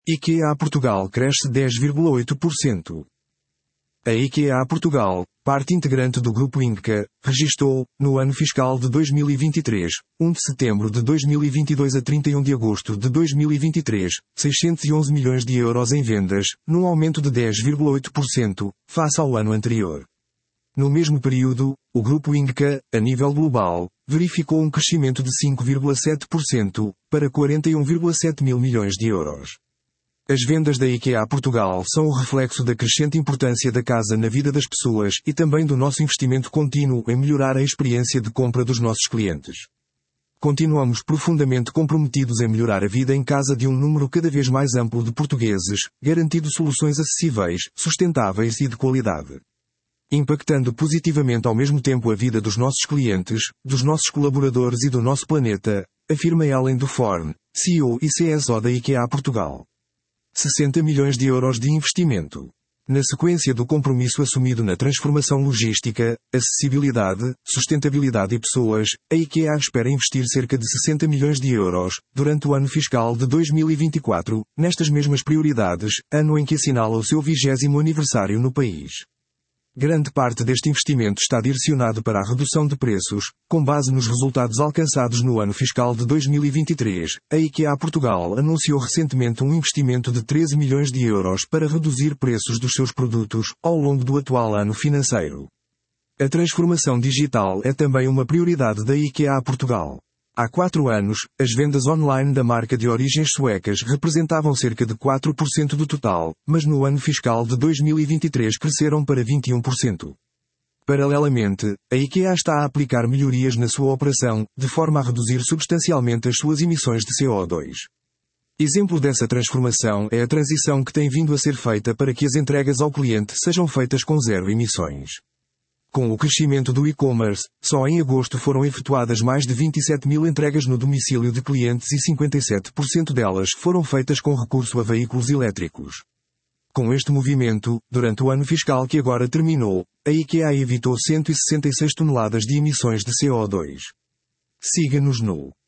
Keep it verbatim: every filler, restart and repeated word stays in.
IKEA Portugal cresce dez vírgula oito por cento. A IKEA Portugal, parte integrante do Grupo Inca, registrou, no ano fiscal de dois mil e vinte e três, um de setembro de dois mil e vinte e dois a trinta e um de agosto de dois mil e vinte e três, seiscentos e onze milhões de euros em vendas, num aumento de dez vírgula oito por cento, face ao ano anterior. No mesmo período, o Grupo Inca, a nível global, verificou um crescimento de cinco vírgula sete por cento, para quarenta e um vírgula sete mil milhões de euros. As vendas da IKEA Portugal são o reflexo da crescente importância da casa na vida das pessoas e também do nosso investimento contínuo em melhorar a experiência de compra dos nossos clientes. Continuamos profundamente comprometidos em melhorar a vida em casa de um número cada vez mais amplo de portugueses, garantindo soluções acessíveis, sustentáveis e de qualidade. Impactando positivamente ao mesmo tempo a vida dos nossos clientes, dos nossos colaboradores e do nosso planeta, afirma Ellen Duforn, C E O e C S O da IKEA Portugal. sessenta milhões de euros de investimento. Na sequência do compromisso assumido na transformação logística, acessibilidade, sustentabilidade e pessoas, a IKEA espera investir cerca de sessenta milhões de euros, durante o ano fiscal de dois mil e vinte e quatro, nestas mesmas prioridades, ano em que assinala o seu vigésimo aniversário no país. Grande parte deste investimento está direcionado para a redução de preços, com base nos resultados alcançados no ano fiscal de dois mil e vinte e três. A IKEA Portugal anunciou recentemente um investimento de treze milhões de euros para reduzir preços dos seus produtos, ao longo do atual ano financeiro. A transformação digital é também uma prioridade da IKEA Portugal. Há quatro anos, as vendas online da marca de origens suecas representavam cerca de quatro por cento do total, mas no ano fiscal de dois mil e vinte e três cresceram para vinte e um por cento. Paralelamente, a IKEA está a aplicar melhorias na sua operação, de forma a reduzir substancialmente as suas emissões de C O dois. Exemplo dessa transformação é a transição que tem vindo a ser feita para que as entregas ao cliente sejam feitas com zero emissões. Com o crescimento do e-commerce, só em agosto foram efetuadas mais de vinte e sete mil entregas no domicílio de clientes e cinquenta e sete por cento delas foram feitas com recurso a veículos elétricos. Com este movimento, durante o ano fiscal que agora terminou, a IKEA evitou cento e sessenta e seis toneladas de emissões de C O dois. Siga-nos no